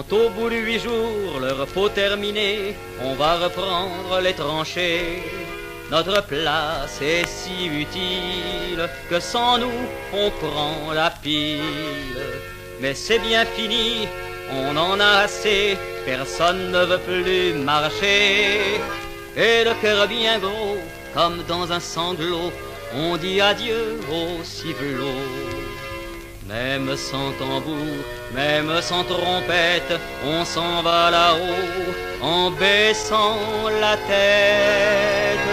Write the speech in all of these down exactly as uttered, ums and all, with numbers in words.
Quand au bout de huit jours, le repos terminé, on va reprendre les tranchées. Notre place est si utile que sans nous, on prend la pile. Mais c'est bien fini, on en a assez, personne ne veut plus marcher. Et le cœur bien gros, comme dans un sanglot, on dit adieu au civelot. Même sans tambour, même sans trompette, on s'en va là-haut en baissant la tête.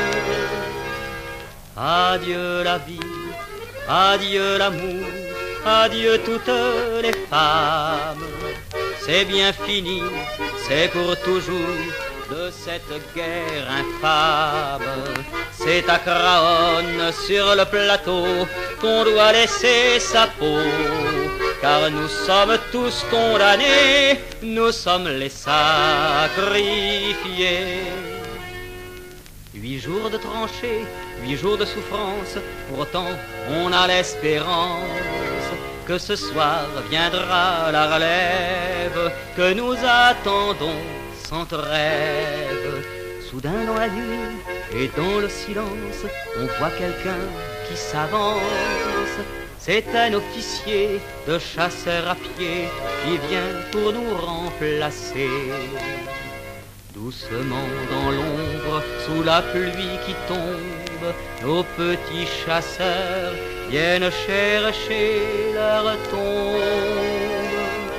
Adieu la vie, adieu l'amour, adieu toutes les femmes. C'est bien fini, c'est pour toujours de cette guerre infâme. C'est à Craonne sur le plateau qu'on doit laisser sa peau, car nous sommes tous condamnés, nous sommes les sacrifiés. Huit jours de tranchées, huit jours de souffrance, pourtant on a l'espérance que ce soir viendra la relève que nous attendons sans trêve. Soudain dans la nuit et dans le silence, on voit quelqu'un qui s'avance. C'est un officier de chasseurs à pied qui vient pour nous remplacer. Doucement dans l'ombre, sous la pluie qui tombe, nos petits chasseurs viennent chercher leur tombe.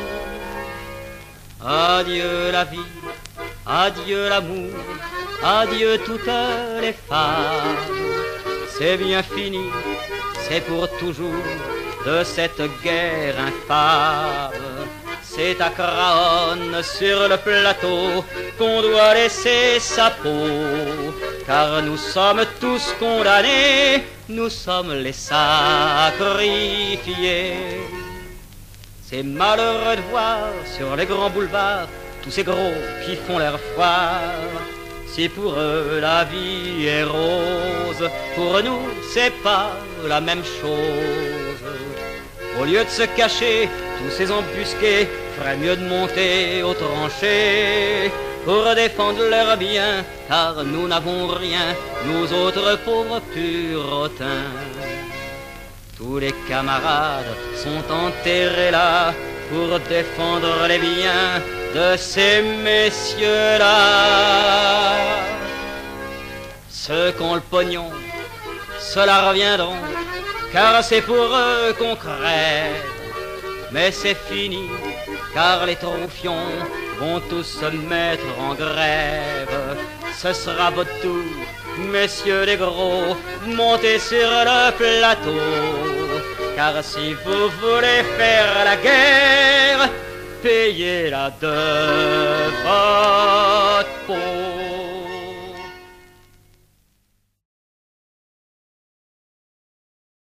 Adieu la vie, adieu l'amour, adieu toutes les femmes. C'est bien fini, c'est pour toujours de cette guerre infâme. C'est à Craonne sur le plateau qu'on doit laisser sa peau, car nous sommes tous condamnés, nous sommes les sacrifiés. C'est malheureux de voir sur les grands boulevards tous ces gros qui font leur foire. Si pour eux la vie est rose, pour nous c'est pas la même chose. Au lieu de se cacher, tous ces embusqués feraient mieux de monter aux tranchées pour défendre leurs biens, car nous n'avons rien, nous autres pauvres purotins. Tous les camarades sont enterrés là pour défendre les biens de ces messieurs-là. Ceux qui ont le pognon, ceux-là reviendront, car c'est pour eux qu'on crève. Mais c'est fini, car les tronfions vont tous se mettre en grève. Ce sera votre tour, messieurs les gros, montez sur le plateau. Car si vous voulez faire la guerre, payez-la de